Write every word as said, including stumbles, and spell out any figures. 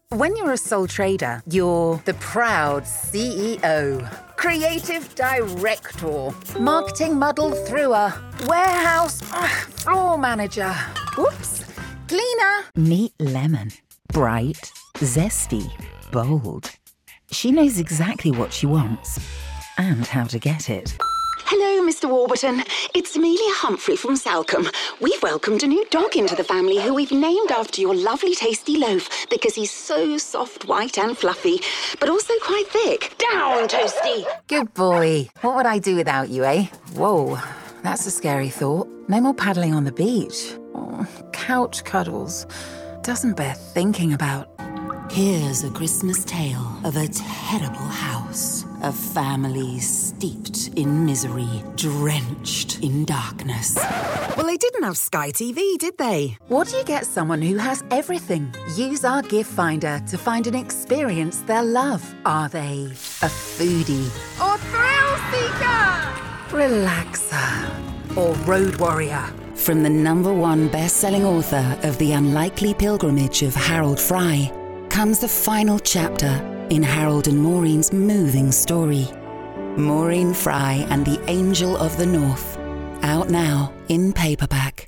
When you're a sole trader, you're the proud C E O, creative director, marketing muddle througher, warehouse ugh, floor manager, whoops, cleaner. Meet Lemon. Bright, zesty, bold. She knows exactly what she wants and how to get it. Hello, Mister Warburton. It's Amelia Humphrey from Salcombe. We've welcomed a new dog into the family who we've named after your lovely tasty loaf because he's so soft, white and fluffy, but also quite thick. Down, Toasty! Good boy. What would I do without you, eh? Whoa, that's a scary thought. No more paddling on the beach. Oh, couch cuddles. Doesn't bear thinking about. Here's a Christmas tale of a terrible house. A family steeped in misery, drenched in darkness. Well, they didn't have Sky T V, did they? What do you get someone who has everything? Use our gift finder to find an experience they'll love. Are they a foodie? Or thrill seeker? Relaxer? Or road warrior? From the number one best-selling author of The Unlikely Pilgrimage of Harold Fry comes the final chapter in Harold and Maureen's moving story. Maureen Fry and the Angel of the North, out now in paperback.